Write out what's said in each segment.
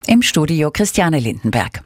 Im Studio Christiane Lindenberg.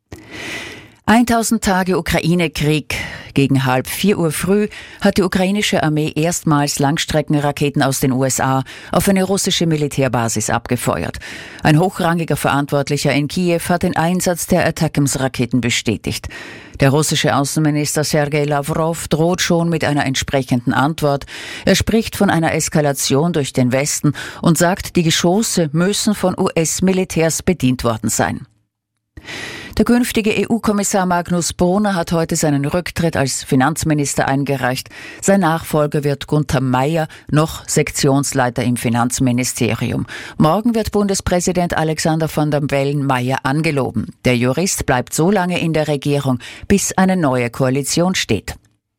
1000 Tage Ukraine-Krieg. Gegen 3:30 Uhr früh hat die ukrainische Armee erstmals Langstreckenraketen aus den USA auf eine russische Militärbasis abgefeuert. Ein hochrangiger Verantwortlicher in Kiew hat den Einsatz der Attackams-Raketen bestätigt. Der russische Außenminister Sergei Lavrov droht schon mit einer entsprechenden Antwort. Er spricht von einer Eskalation durch den Westen und sagt, die Geschosse müssen von US-Militärs bedient worden sein. Der künftige EU-Kommissar Magnus Brunner hat heute seinen Rücktritt als Finanzminister eingereicht. Sein Nachfolger wird Gunther Meyer, noch Sektionsleiter im Finanzministerium. Morgen wird Bundespräsident Alexander Van der Bellen Meyer angeloben. Der Jurist bleibt so lange in der Regierung, bis eine neue Koalition steht.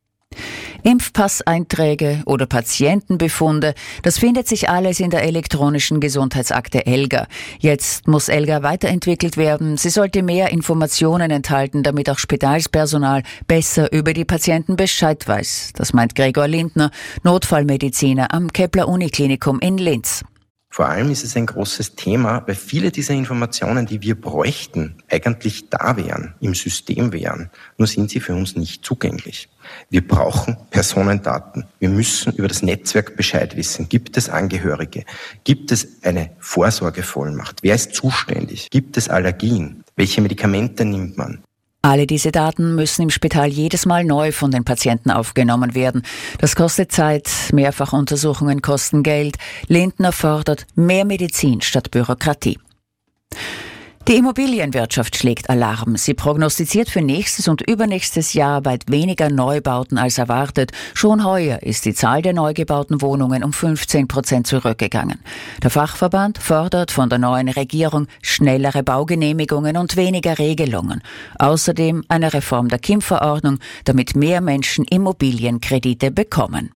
Impfpasseinträge oder Patientenbefunde, das findet sich alles in der elektronischen Gesundheitsakte ELGA. Jetzt muss ELGA weiterentwickelt werden. Sie sollte mehr Informationen enthalten, damit auch Spitalspersonal besser über die Patienten Bescheid weiß. Das meint Gregor Lindner, Notfallmediziner am Kepler-Uniklinikum in Linz. Vor allem ist es ein großes Thema, weil viele dieser Informationen, die wir bräuchten, eigentlich da wären, im System wären. Nur sind sie für uns nicht zugänglich. Wir brauchen Personendaten. Wir müssen über das Netzwerk Bescheid wissen. Gibt es Angehörige? Gibt es eine Vorsorgevollmacht? Wer ist zuständig? Gibt es Allergien? Welche Medikamente nimmt man? Alle diese Daten müssen im Spital jedes Mal neu von den Patienten aufgenommen werden. Das kostet Zeit, Mehrfachuntersuchungen kosten Geld. Lindner fordert mehr Medizin statt Bürokratie. Die Immobilienwirtschaft schlägt Alarm. Sie prognostiziert für nächstes und übernächstes Jahr weit weniger Neubauten als erwartet. Schon heuer ist die Zahl der neu gebauten Wohnungen um 15% zurückgegangen. Der Fachverband fordert von der neuen Regierung schnellere Baugenehmigungen und weniger Regelungen. Außerdem eine Reform der KIM-Verordnung, damit mehr Menschen Immobilienkredite bekommen.